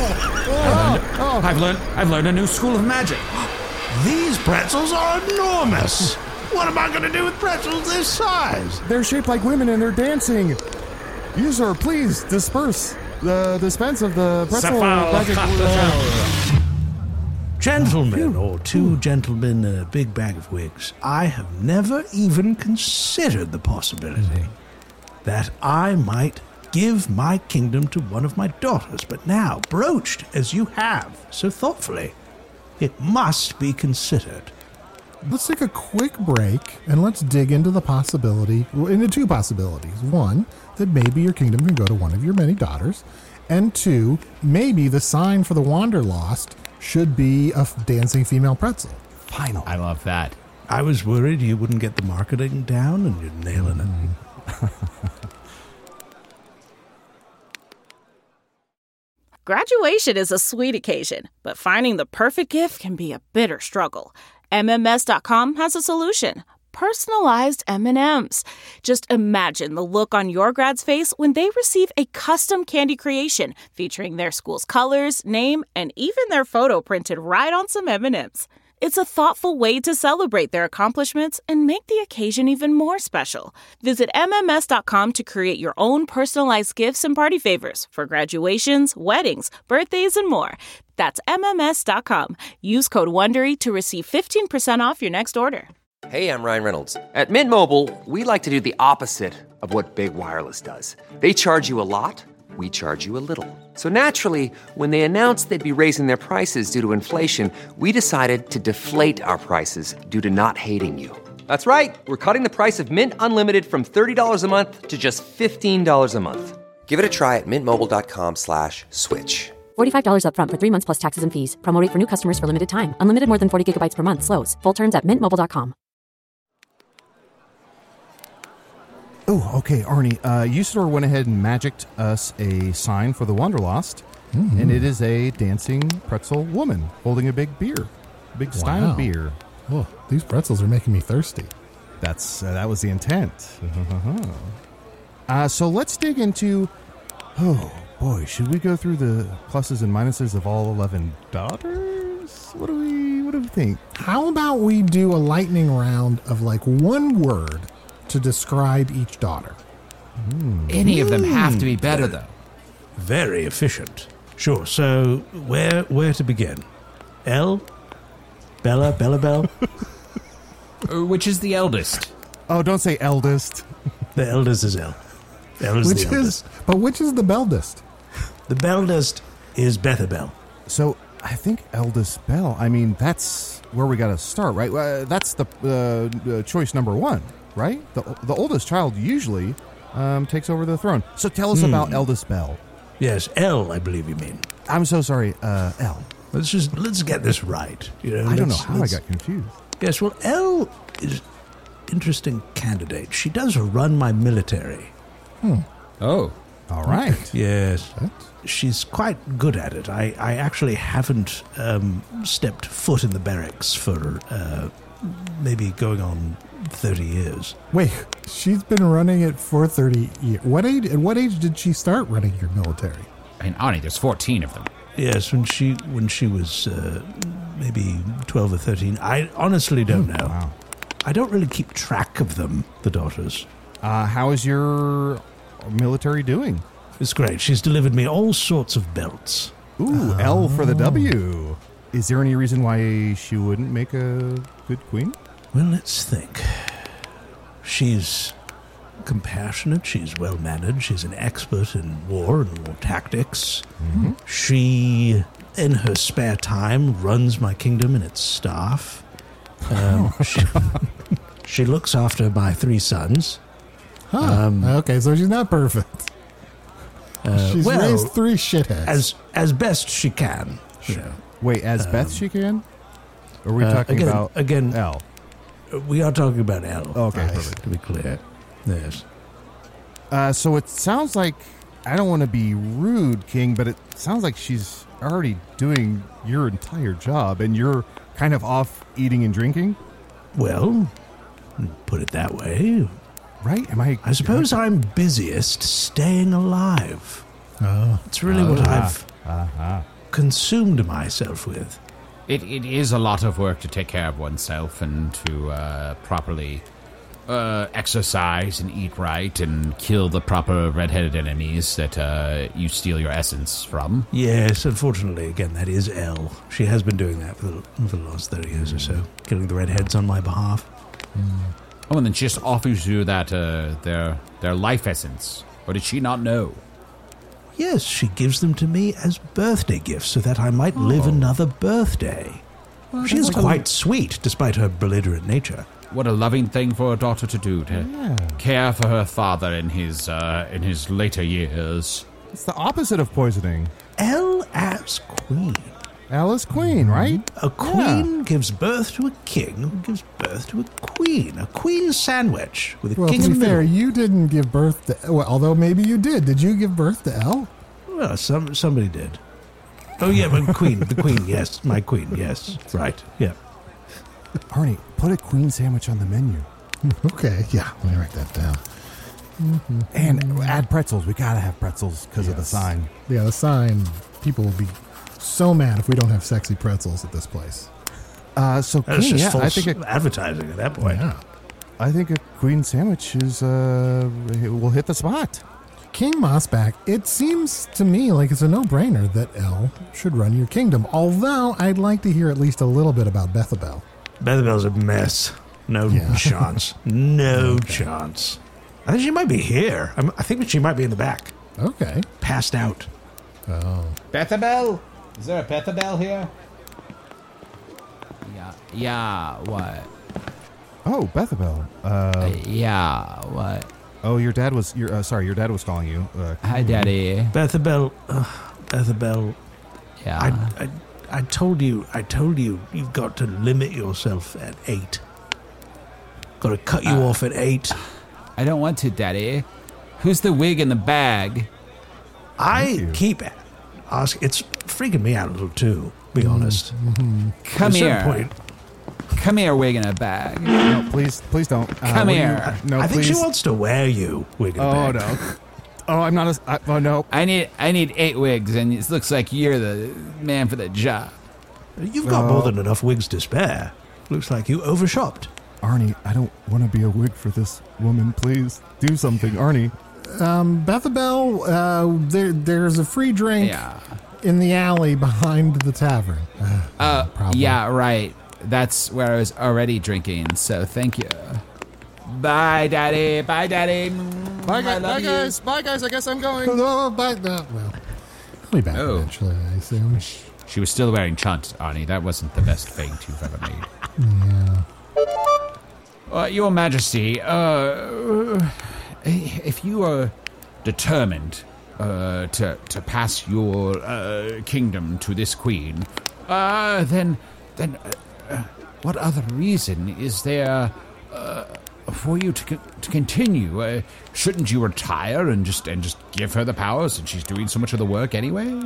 I've learned a new school of magic. These pretzels are enormous. What am I going to do with pretzels this size? They're shaped like women and they're dancing. User, please disperse the dispense of the pretzel magic. Gentlemen, or two gentlemen and a big bag of wigs, I have never even considered the possibility that I might give my kingdom to one of my daughters, but now, broached as you have so thoughtfully, it must be considered. Let's take a quick break and let's dig into the into two possibilities. One, that maybe your kingdom can go to one of your many daughters. And two, maybe the sign for the Wanderlost should be a dancing female pretzel. Final. I love that. I was worried you wouldn't get the marketing down, and you're nailing it. Graduation is a sweet occasion, but finding the perfect gift can be a bitter struggle. MMS.com has a solution. Personalized M&Ms. Just imagine the look on your grad's face when they receive a custom candy creation featuring their school's colors, name, and even their photo printed right on some M&Ms. It's a thoughtful way to celebrate their accomplishments and make the occasion even more special. Visit MMS.com to create your own personalized gifts and party favors for graduations, weddings, birthdays, and more. That's MMS.com. Use code WONDERY to receive 15% off your next order. Hey, I'm Ryan Reynolds. At Mint Mobile, we like to do the opposite of what Big Wireless does. They charge you a lot, we charge you a little. So naturally, when they announced they'd be raising their prices due to inflation, we decided to deflate our prices due to not hating you. That's right. We're cutting the price of Mint Unlimited from $30 a month to just $15 a month. Give it a try at mintmobile.com/switch. $45 up front for 3 months plus taxes and fees. Promo rate for new customers for limited time. Unlimited more than 40 gigabytes per month. Slows full terms at mintmobile.com. Oh, okay, Arnie. Usador went ahead and magicked us a sign for the Wanderlost, and it is a dancing pretzel woman holding a big beer, a big stein of beer. Oh, these pretzels are making me thirsty. That was the intent. So let's dig into. Oh boy, should we go through the pluses and minuses of all 11 daughters? What do we think? How about we do a lightning round of like one word to describe each daughter? Any of them have to be better, though. Very efficient. Sure, so where to begin? Elle? Bella? Which is the eldest? Oh, don't say eldest. The eldest is Elle. Elle is the eldest. But which is the beldest? The beldest is Bethabel. So I think eldest Belle, I mean, that's where we got to start, right? That's the choice number one, right? The oldest child usually takes over the throne. So tell us about eldest Belle. Yes, Elle, I believe you mean. I'm so sorry, Elle. Let's get this right. I don't know how I got confused. Yes, well, Elle is interesting candidate. She does run my military. Oh. All right. Yes. She's quite good at it. I actually haven't stepped foot in the barracks for maybe going on 30 years. Wait, she's been running it for 30 years. At what age did she start running your military? I mean, Arnie, there's 14 of them. Yes, when she was maybe 12 or 13. I honestly don't know. Wow. I don't really keep track of them, the daughters. How is your military doing? It's great. She's delivered me all sorts of belts. Ooh, L for the W. Is there any reason why she wouldn't make a good queen? Well, let's think. She's compassionate. She's well-mannered. She's an expert in war and war tactics. Mm-hmm. She, in her spare time, runs my kingdom and its staff. She looks after my 3 sons. Okay, so she's not perfect. She's raised 3 shitheads. As best she can. Wait, as best she can? Or are we talking about L? We are talking about L. Okay, perfect. To be clear. Yes. So it sounds like, I don't want to be rude, King, but it sounds like she's already doing your entire job and you're kind of off eating and drinking? Well, put it that way. Right? I suppose I'm busiest staying alive. It's really what I've consumed myself with. It is a lot of work to take care of oneself and to properly exercise and eat right and kill the proper red-headed enemies that you steal your essence from. Yes, unfortunately, again, that is Elle. She has been doing that for the last 30 years or so, killing the redheads on my behalf. Oh, and then she just offers you that their life essence. Or did she not know? Yes, she gives them to me as birthday gifts so that I might live another birthday. Well, she is quite sweet, despite her belligerent nature. What a loving thing for a daughter to do, to care for her father in his later years. It's the opposite of poisoning. Elle as queen. Elle is queen, right? A queen gives birth to a king who gives birth to a queen. A queen sandwich with a king in the middle. Fair, you didn't give birth to... Well, although maybe you did. Did you give birth to Elle? Well, somebody did. Oh, yeah, but the queen, yes. My queen, yes. Right, yeah. Arnie, put a queen sandwich on the menu. Okay, yeah, let me write that down. And add pretzels. We gotta have pretzels because of the sign. Yeah, the sign. People will be so mad if we don't have sexy pretzels at this place. So That's queen, just false I think advertising at that point. Yeah. I think a queen sandwich is will hit the spot. King Mossback, it seems to me like it's a no-brainer that Elle should run your kingdom, although I'd like to hear at least a little bit about Bethabel. Bethabel's a mess. No chance. No chance. I think she might be here. I think she might be in the back. Okay. Passed out. Oh. Bethabel? Is there a Bethabel here? Yeah, what? Oh, Bethabel. Yeah, what? Oh, your dad was calling you. Hi, Daddy. Bethabel. Yeah. I told you you've got to limit yourself at 8. Got to cut you off at 8. I don't want to, Daddy. Who's the wig in the bag? I keep asking. It's freaking me out a little too, be honest. Come here. Come here, wig in a bag. No, please don't. Come here. No, I think please. she wants to wear you, wig in a bag. No. Oh, I'm not oh, no. I need 8 wigs, and it looks like you're the man for the job. You've got more than enough wigs to spare. Looks like you overshopped. Arnie, I don't want to be a wig for this woman. Please do something, Arnie. Bethabel, there's a free drink in the alley behind the tavern. Yeah, right. That's where I was already drinking, so thank you. Bye, Daddy. Bye, Daddy. Bye, guys. Bye, guys. I guess I'm going. Oh, bye. No, well, I'll be back eventually, I assume. She was still wearing chunt, Arnie. That wasn't the best feint you've ever made. Yeah. Your Majesty, if you are determined to pass your kingdom to this queen, then what other reason is there for you to continue? Shouldn't you retire and just give her the power since she's doing so much of the work anyway?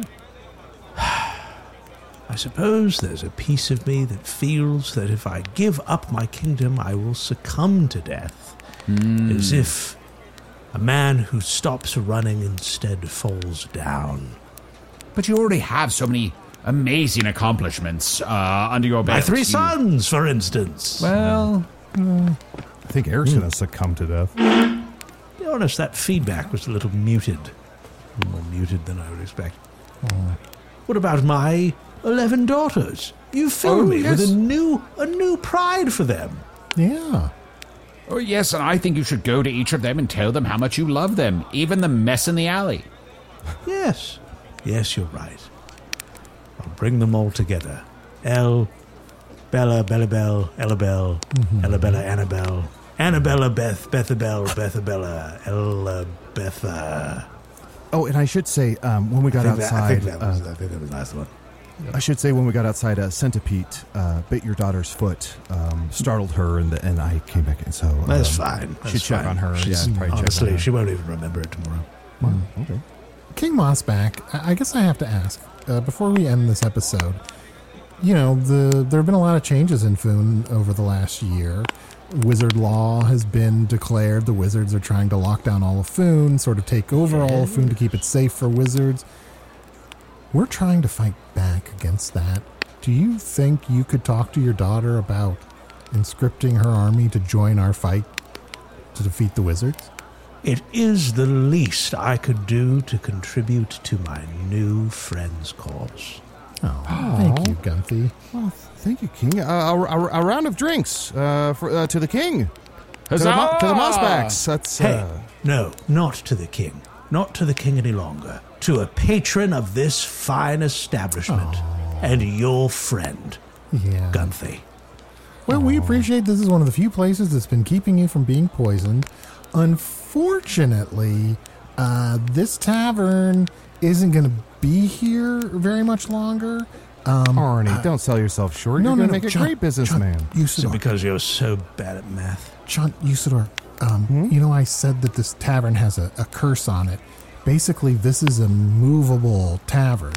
I suppose there's a piece of me that feels that if I give up my kingdom, I will succumb to death. As if a man who stops running instead falls down. But you already have so many amazing accomplishments under your belt. My 3 sons, for instance. Well, I think Eric's going to succumb to death. To be honest, that feedback was a little muted. A little more muted than I would expect. What about my 11 daughters? You filled me with a new pride for them. Yeah. Oh, yes, and I think you should go to each of them and tell them how much you love them, even the mess in the alley. Yes, you're right. I'll bring them all together. Elle, Bella, Bellabelle, Ellabelle, Ellabella, Annabelle, Annabella, Bethabel, Bethabella, Ella, Betha. Oh, and I should say, when we got outside... I think that was the last one. I should say when we got outside, Centipede bit your daughter's foot, startled her, and I came back in. So that's fine. Should check on her. Honestly, she won't even remember it tomorrow. Okay. King Mossback, I guess I have to ask, before we end this episode, there have been a lot of changes in Foon over the last year. Wizard law has been declared. The wizards are trying to lock down all of Foon, sort of take over all of Foon to keep it safe for wizards. We're trying to fight back against that. Do you think you could talk to your daughter about inscripting her army to join our fight? to defeat the wizards? It is the least I could do to contribute to my new friend's cause. Oh, thank you, Gunthy. Well, thank you, King. A round of drinks to the king. Huzzah! To the Mossbacks. That's Hey, no, not to the king. Not to the king any longer. To a patron of this fine establishment. And your friend, Yeah. Gunthy. Well, we appreciate this is one of the few places that's been keeping you from being poisoned. Unfortunately, this tavern isn't going to be here very much longer. Arnie, don't sell yourself short. You're going to make a great businessman. Is it because you're so bad at math? John Usador, you know I said that this tavern has a curse on it. Basically, this is a movable tavern.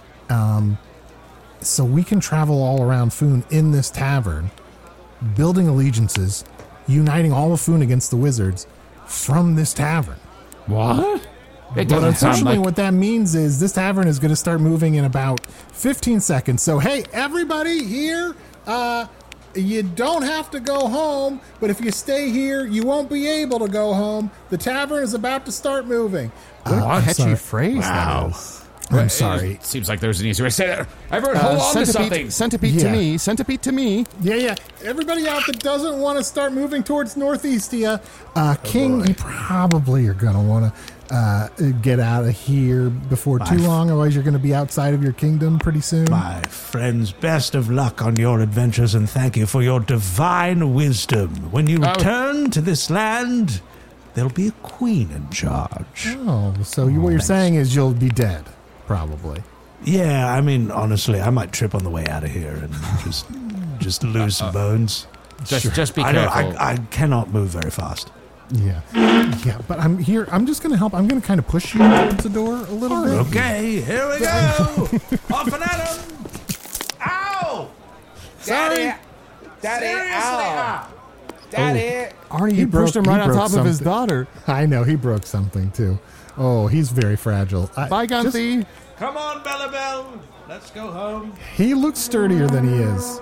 So we can travel all around Foon in this tavern, building allegiances, uniting all of Foon against the wizards from this tavern. What? It But doesn't sound unfortunately, like... what that means is this tavern is going to start moving in about 15 seconds. So, hey, everybody here, you don't have to go home, but if you stay here, you won't be able to go home. The tavern is about to start moving. What a I'm catchy sorry. phrase that is. I'm sorry. It seems like there's an easier way to say that. Everyone, hold on to something. Centipede to me. Centipede to me. Yeah. Everybody out that doesn't want to start moving towards Northeastia, King, you probably are going to want to get out of here before too long. Otherwise, you're going to be outside of your kingdom pretty soon. My friends, best of luck on your adventures, and thank you for your divine wisdom. When you return to this land, there'll be a queen in charge. Oh, so what you're saying is you'll be dead, probably. Yeah, I mean, honestly, I might trip on the way out of here and just lose some bones. Just be careful. I cannot move very fast. Yeah, but I'm here. I'm just going to help. I'm going to kind of push you towards the door a little bit. Okay, here we go. Off and at 'em. Ow! Sorry. Daddy, ow. Daddy. Arnie, he pushed him right on top of his daughter. I know, he broke something, too. Oh, he's very fragile. Bye, Gunthy. Come on, Bella Bell. Let's go home. He looks sturdier than he is.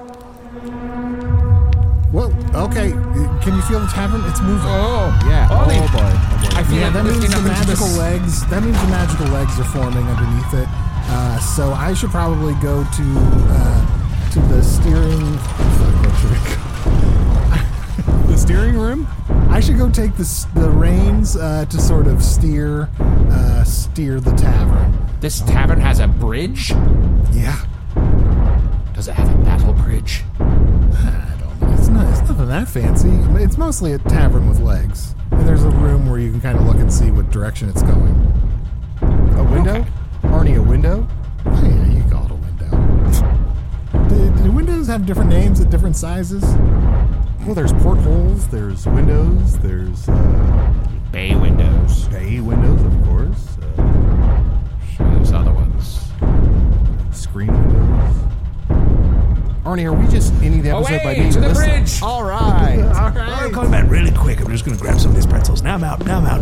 Well, okay. Can you feel the tavern? It's moving. Oh, yeah. Oh, boy. I feel like that means lifting the up into magical legs. That means the magical legs are forming underneath it. So I should probably go to the steering. What should we go? The steering room? I should go take the reins to sort of steer the tavern. This tavern has a bridge? Yeah. Does it have a battle bridge? I don't know. It's nothing that fancy. It's mostly a tavern with legs. And there's a room where you can kind of look and see what direction it's going. A window? Okay. Arnie, a window? Oh, yeah, you call it a window. Do windows have different names at different sizes? Well, there's portholes, there's windows, there's Bay windows. bay windows, of course. There's other ones. Screen windows. Arnie, are we just ending the episode by Away being to the listened? bridge! All right. I'm coming back really quick. I'm just going to grab some of these pretzels. Now I'm out.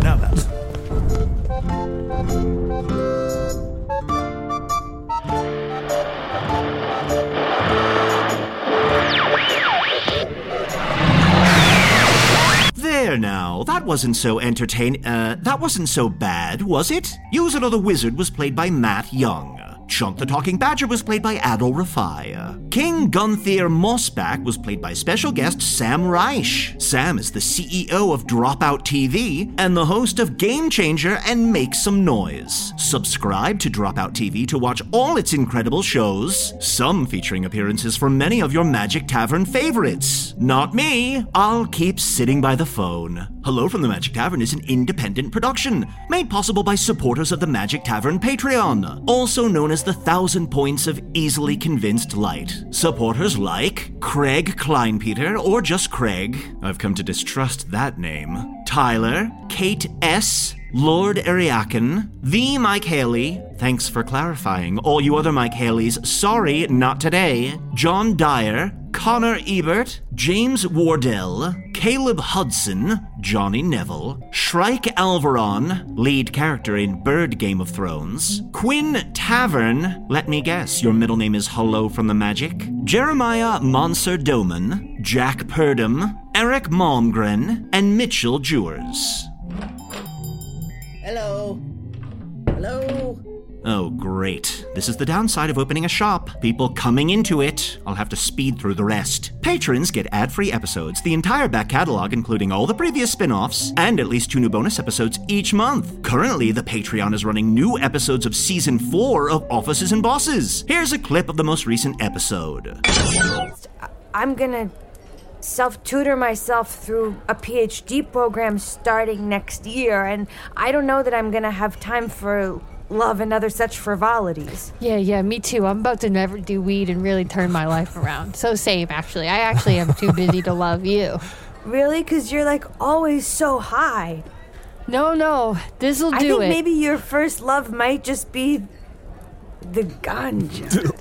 There now, that wasn't so that wasn't so bad, was it? Usador the Wizard was played by Matt Young. Chunk the Talking Badger was played by Adol Rafai. King Gunther Mossback was played by special guest Sam Reich. Sam is the CEO of Dropout TV and the host of Game Changer and Make Some Noise. Subscribe to Dropout TV to watch all its incredible shows, some featuring appearances from many of your Magic Tavern favorites. Not me. I'll keep sitting by the phone. Hello from the Magic Tavern is an independent production made possible by supporters of the Magic Tavern Patreon, also known as the 1,000 Points of Easily Convinced Light. Supporters like Craig Kleinpeter, or just Craig, I've come to distrust that name, Tyler, Kate S., Lord Ariakan, the Mike Haley, thanks for clarifying. All you other Mike Haleys, sorry, not today. John Dyer, Connor Ebert, James Wardell, Caleb Hudson, Johnny Neville, Shrike Alvaron, lead character in Bird Game of Thrones, Quinn Tavern, let me guess, your middle name is Hello from the Magic, Jeremiah Monser Doman, Jack Purdom, Eric Malmgren, and Mitchell Jewers. Hello. Hello. Oh, great. This is the downside of opening a shop. People coming into it. I'll have to speed through the rest. Patrons get ad-free episodes, the entire back catalog, including all the previous spin-offs, and at least 2 new bonus episodes each month. Currently, the Patreon is running new episodes of Season 4 of Offices and Bosses. Here's a clip of the most recent episode. I'm gonna self-tutor myself through a PhD program starting next year, and I don't know that I'm gonna have time for love and other such frivolities. Yeah, me too. I'm about to never do weed and really turn my life around. So same, actually. I actually am too busy to love you. Really? Because you're, like, always so high. No, this'll do it. I think maybe your first love might just be the ganja.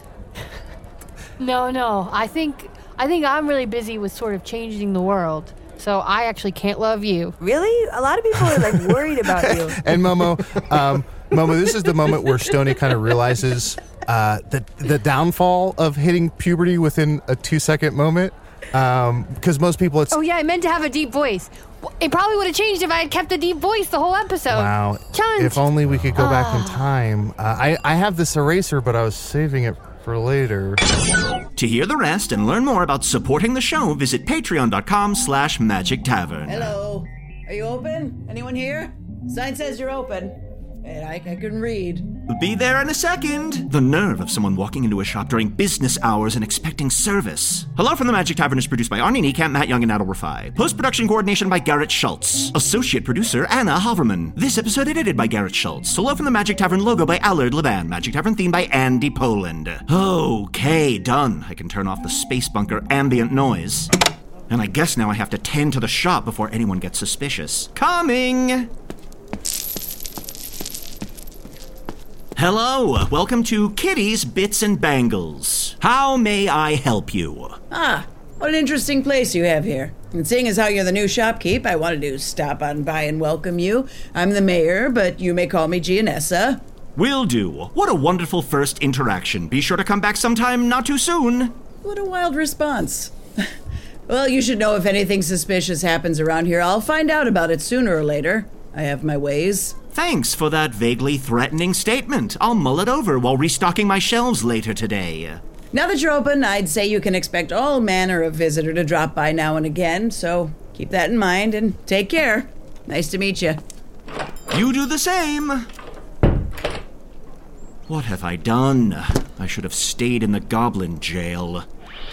No. I think I'm really busy with sort of changing the world. So I actually can't love you. Really? A lot of people are, like, worried about you. And Momo, this is the moment where Stoney kind of realizes the downfall of hitting puberty within a 2-second moment. Because most people, it's... Oh, yeah, I meant to have a deep voice. It probably would have changed if I had kept a deep voice the whole episode. Wow. Chunt. If only we could go back in time. I have this eraser, but I was saving it for later. To hear the rest and learn more about supporting the show, visit patreon.com/Magic Tavern. Hello. Are you open? Anyone here? Sign says you're open. And I couldn't read. Be there in a second. The nerve of someone walking into a shop during business hours and expecting service. Hello from the Magic Tavern is produced by Arnie Niekamp, Matt Young, and Adel Rafai. Post-production coordination by Garrett Schultz. Associate producer Anna Haverman. This episode edited by Garrett Schultz. Hello from the Magic Tavern logo by Allard Leban. Magic Tavern theme by Andy Poland. Okay, done. I can turn off the space bunker ambient noise. And I guess now I have to tend to the shop before anyone gets suspicious. Coming! Hello, welcome to Kitty's Bits and Bangles. How may I help you? What an interesting place you have here. And seeing as how you're the new shopkeep, I wanted to stop on by and welcome you. I'm the mayor, but you may call me Gianessa. Will do. What a wonderful first interaction. Be sure to come back sometime not too soon. What a wild response. Well, you should know if anything suspicious happens around here, I'll find out about it sooner or later. I have my ways. Thanks for that vaguely threatening statement. I'll mull it over while restocking my shelves later today. Now that you're open, I'd say you can expect all manner of visitor to drop by now and again, so keep that in mind and take care. Nice to meet you. You do the same. What have I done? I should have stayed in the goblin jail.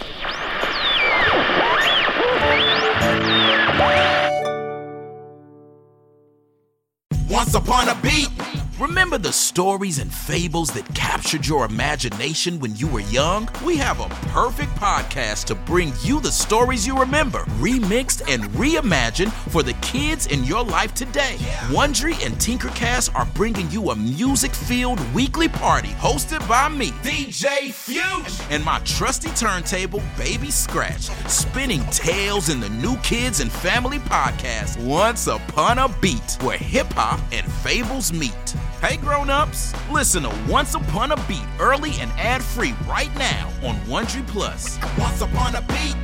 Once upon a beat. Remember the stories and fables that captured your imagination when you were young? We have a perfect podcast to bring you the stories you remember, remixed and reimagined for the kids in your life today. Wondery and Tinkercast are bringing you a music-filled weekly party hosted by me, DJ Fusion, and my trusty turntable, Baby Scratch, spinning tales in the new kids and family podcast, Once Upon a Beat, where hip-hop and fables meet. Hey grown-ups, listen to Once Upon a Beat early and ad-free right now on Wondery Plus. Once Upon a Beat.